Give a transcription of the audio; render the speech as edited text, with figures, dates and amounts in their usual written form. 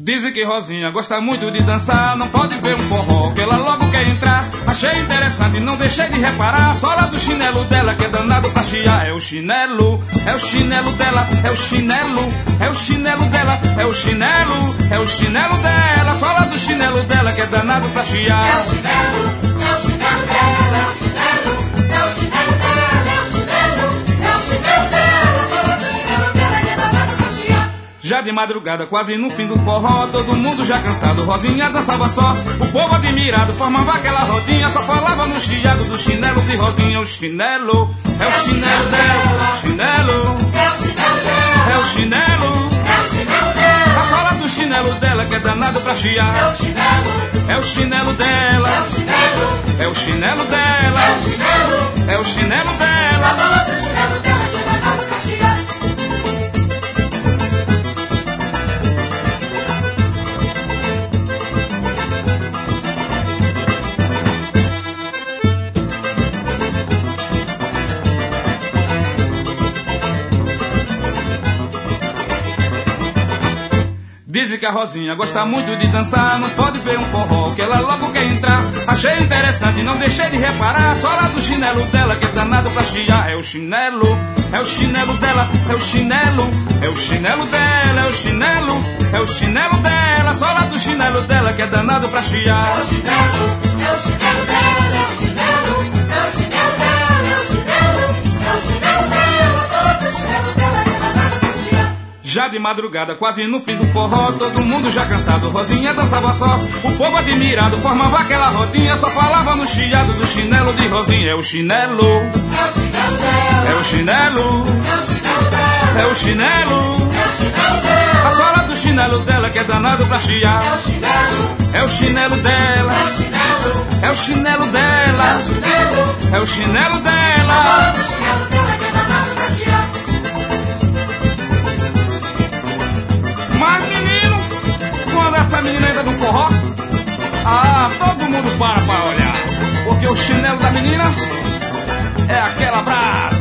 Dizem que Rosinha gosta muito de dançar, não pode ver um forró, que ela logo quer entrar. Achei interessante, não deixei de reparar a sola do chinelo dela, que é danado pra chiar. É o chinelo dela, é o chinelo, é o chinelo dela, é o chinelo dela, a sola do chinelo dela, que é danado pra chiar. É o chinelo dela, é o chinelo, é o chinelo dela, é o chinelo dela, a sola do chinelo dela, que é danado pra chiar. Já de madrugada, quase no fim do forró, todo mundo já cansado, Rosinha dançava só. O povo admirado formava aquela rodinha, só falava no chiado do chinelo de Rosinha. O chinelo, é o chinelo dela, chinelo, É o chinelo dela, é o chinelo, é o chinelo dela, a sola do chinelo dela, que é danado pra é chiar. o chinelo, É o chinelo dela, é o chinelo, é o chinelo é dela, o chinelo, é o chinelo a dela. sola do chinelo dela, que é danado pra chiar. Dizem que a Rosinha gosta muito de dançar, não pode ver um forró, que ela logo quer entrar. Achei interessante, não deixei de reparar a sola do chinelo dela, que é danado pra chiar. É o chinelo dela, é o chinelo, é o chinelo dela, é o chinelo dela, a sola do chinelo dela, que é danado pra chiar. É o chinelo dela, é o chinelo, é o chinelo dela, é o chinelo dela, a sola do chinelo dela, que é danado pra chiar. Já de madrugada, quase no fim do forró, todo mundo já cansado, Rosinha dançava só. O povo admirado formava aquela rodinha, só falava no chiado do chinelo de Rosinha. É o chinelo, É o chinelo dela, é o chinelo, é o chinelo dela, é o chinelo, é o chinelo dela, a sola do chinelo dela, que é danado pra é chiar. o chinelo, É o chinelo dela, é o chinelo, é o chinelo é dela, o chinelo, é o chinelo a dela. sola do chinelo dela, que é danado pra chiar. Mas menino, quando essa menina entra no forró, todo mundo para olhar, porque o chinelo da menina é aquela brasa.